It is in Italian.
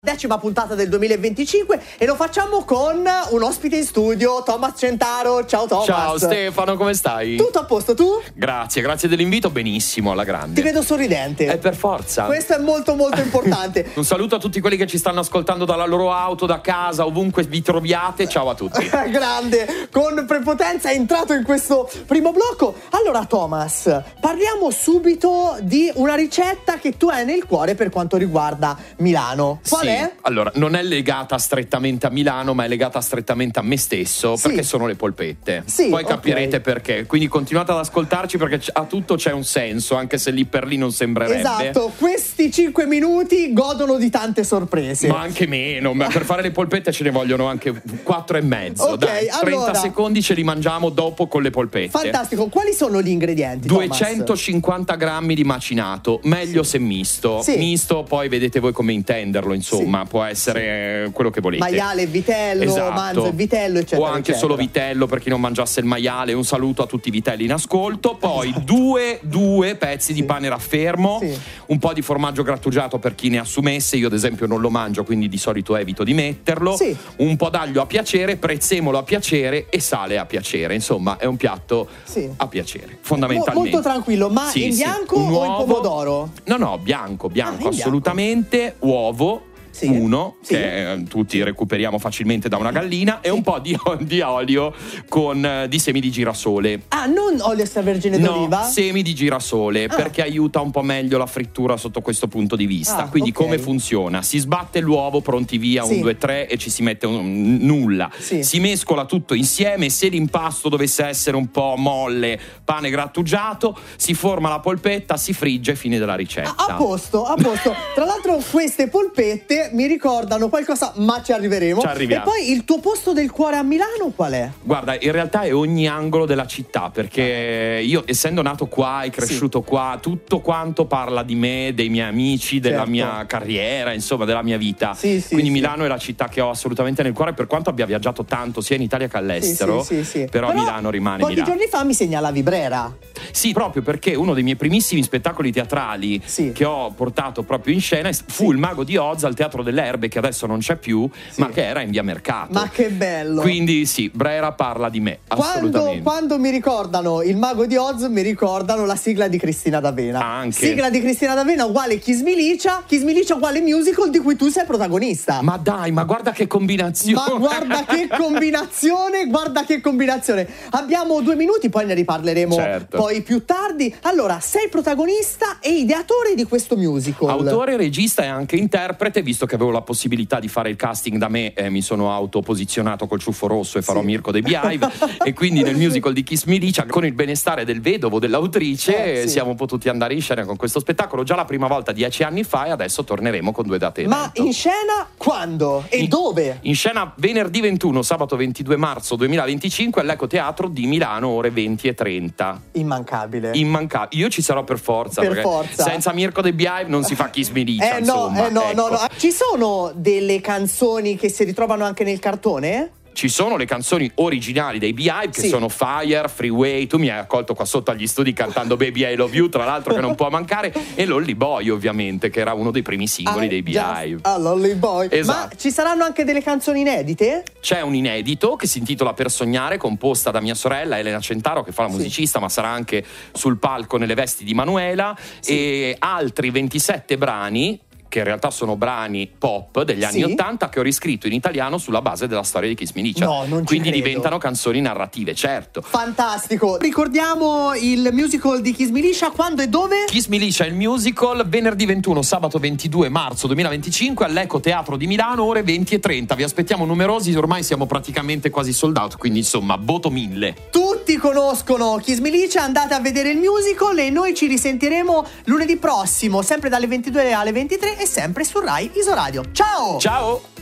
10ª puntata del 2025 e lo facciamo con un ospite in studio, Thomas Centaro. Ciao Thomas. Ciao Stefano, come stai? Tutto a posto, tu? Grazie dell'invito, benissimo, alla grande. Ti vedo sorridente. Per forza. Questo è molto importante. Un saluto a tutti quelli che ci stanno ascoltando dalla loro auto, da casa, ovunque vi troviate. Ciao a tutti. Grande, con prepotenza è entrato in questo primo blocco. Allora Thomas, parliamo subito di una ricetta che tu hai nel cuore per quanto riguarda Milano. Qual è? Allora, non è legata strettamente a Milano, ma è legata strettamente a me stesso, perché sono le polpette. Poi capirete perché. Quindi continuate ad ascoltarci perché a tutto c'è un senso, anche se lì per lì non sembrerebbe. Esatto, questi 5 minuti godono di tante sorprese. Ma anche meno, ma per fare le polpette ce ne vogliono anche 4 e mezzo. Ok, dai, 30 allora, secondi ce li mangiamo dopo con le polpette. Fantastico, quali sono gli ingredienti? 250 grammi di macinato, meglio se misto. Misto, poi vedete voi come intenderlo, insomma, può essere quello che volete. Maiale, vitello, manzo e vitello, eccetera. O anche eccetera. solo vitello per chi non mangiasse il maiale. Un saluto a tutti i vitelli in ascolto. Poi due pezzi di pane raffermo, un po' di formaggio grattugiato per chi ne assumesse. Io ad esempio non lo mangio, quindi di solito evito di metterlo. Un po' d'aglio a piacere, prezzemolo a piacere e sale a piacere. Insomma, è un piatto a piacere, fondamentalmente. Molto tranquillo, ma in bianco o in pomodoro? No, bianco, assolutamente. Uovo. Uno che tutti recuperiamo facilmente da una gallina, e un po' di olio con di semi di girasole. Non olio extravergine d'oliva? No, semi di girasole, perché aiuta un po' meglio la frittura sotto questo punto di vista. Quindi come funziona? Si sbatte l'uovo, pronti via, 1, 2, 3 e ci si mette nulla. Si mescola tutto insieme. Se l'impasto dovesse essere un po' molle, pane grattugiato, si forma la polpetta, si frigge, fine della ricetta. A posto. Tra l'altro queste polpette mi ricordano qualcosa, ma ci arriveremo. E poi il tuo posto del cuore a Milano qual è? Guarda, in realtà è ogni angolo della città, perché io, essendo nato qua e cresciuto qua, tutto quanto parla di me, dei miei amici, della mia carriera, insomma, della mia vita. Quindi Milano è la città che ho assolutamente nel cuore, per quanto abbia viaggiato tanto sia in Italia che all'estero. Però Milano rimane Milano. Pochi giorni fa mi segnalavi Brera. Sì, proprio perché uno dei miei primissimi spettacoli teatrali che ho portato proprio in scena fu Il Mago di Oz al Teatro delle Erbe, che adesso non c'è più, ma che era in via Mercato. Ma che bello! Quindi Brera parla di me, assolutamente. Quando mi ricordano Il Mago di Oz, mi ricordano la sigla di Cristina D'Avena. Anche. Sigla di Cristina D'Avena uguale Chi Smilicia uguale musical di cui tu sei protagonista. Ma dai, ma guarda che combinazione! Ma guarda che combinazione! Abbiamo 2 minuti, poi ne riparleremo poi più tardi. Allora, sei protagonista e ideatore di questo musical. Autore, regista e anche interprete, visto che avevo la possibilità di fare il casting da me, mi sono autoposizionato col ciuffo rosso e farò Mirko dei Beehive e quindi nel musical di Kiss Me Licia, con il benestare del vedovo dell'autrice, siamo potuti andare in scena con questo spettacolo già la prima volta 10 anni fa, e adesso torneremo con 2 date evento. Ma in scena quando? E dove? In scena venerdì 21, sabato 22 marzo 2025 all'Eco Teatro di Milano, ore 20:30. Immancabile. Io ci sarò per forza, perché senza Mirko dei Beehive non si fa Kiss Me Licia, insomma. No. Ci sono delle canzoni che si ritrovano anche nel cartone? Ci sono le canzoni originali dei Beehive, che sono Fire, Freeway. Tu mi hai accolto qua sotto agli studi cantando Baby I Love You, tra l'altro, che non può mancare, e Lolly Boy, ovviamente, che era uno dei primi singoli dei Beehive. Lolly Boy. Esatto. Ma ci saranno anche delle canzoni inedite? C'è un inedito che si intitola Per sognare, composta da mia sorella Elena Centaro, che fa la musicista, ma sarà anche sul palco nelle vesti di Manuela, e altri 27 brani che in realtà sono brani pop degli anni 80 che ho riscritto in italiano sulla base della storia di Kiss Me Licia. Quindi diventano canzoni narrative, certo. Fantastico. Ricordiamo il musical di Kiss Me Licia, quando e dove? Kiss Me Licia, il musical, venerdì 21, sabato 22 marzo 2025 all'Eco Teatro di Milano, ore 20:30. Vi aspettiamo numerosi, ormai siamo praticamente quasi sold out, quindi insomma voto 1000. Tutti conoscono Kiss Me Licia, andate a vedere il musical e noi ci risentiremo lunedì prossimo, sempre dalle 22 alle 23 e sempre su Rai Isoradio. Ciao! Ciao!